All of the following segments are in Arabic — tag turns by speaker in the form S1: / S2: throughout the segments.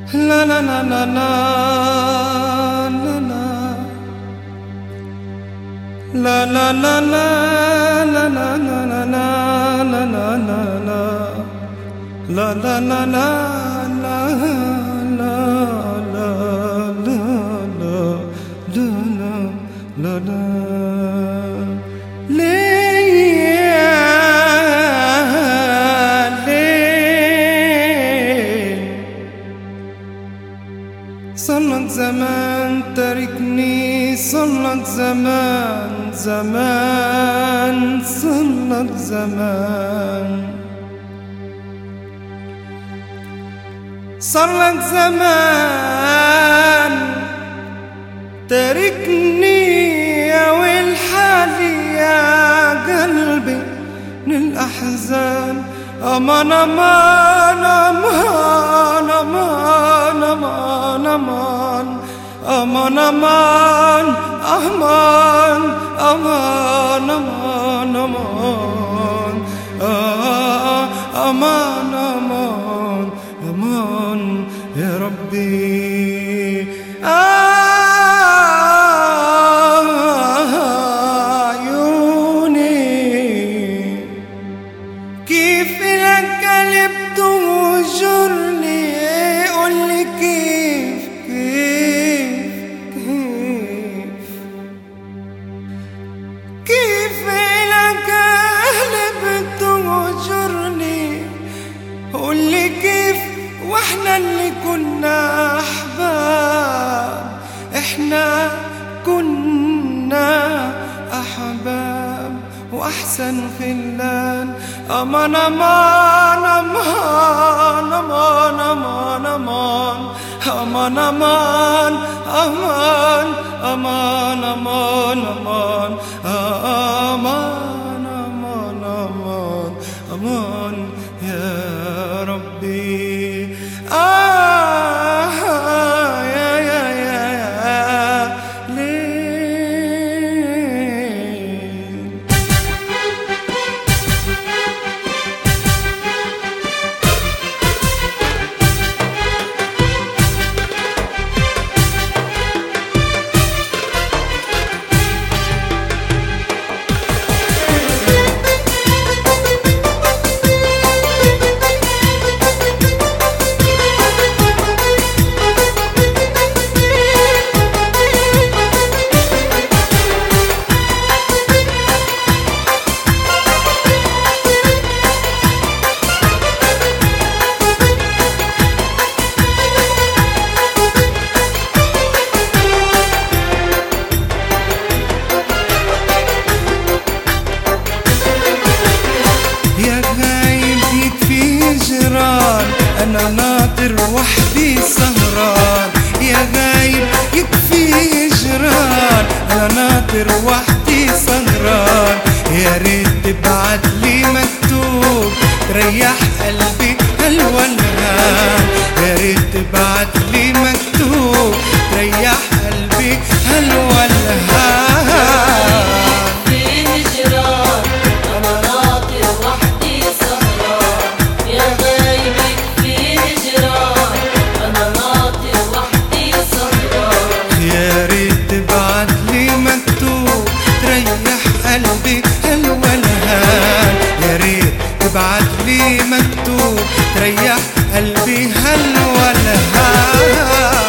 S1: لا لا لا لا لا لا لا لا لا لا لا لا لا لا لا لا لا لا صلك زمان تاركني، صلك زمان زمان، صلك زمان، صلك زمان تاركني يا ويل حالي يا قلبي من الأحزان. أمان أمان أمان أمان أمان أمان أمان أمان أمان أمان أمان أمان أمان يا ربي. عيوني كيف لك قلبت وجرني، قولي كيف كيف لك قلبت وجرني، قولي كيف واحنا اللي كنا أحباب، احنا كنا أحباب وأحسن خلان. أمان أمان أمان أمان أمان أمان أمان أمان أمان أمان أمان أمان أمان أمان أمان يا ربي. أنا ناطر وحدي سهران يا غايب يكفي جران، أنا ناطر وحدي سهران. يا ريت تبعت لي مكتوب تريح قلبي هالولهان، يا ريت تبعت لي مكتوب تريح قلبي هالولهان. قلبي هالولهان يا ريت تبعت لي مكتوب تريح قلبي هالولهان.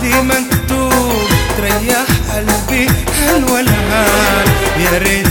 S1: بعدي مكتوب تريح قلبي هالولهان. يا ريت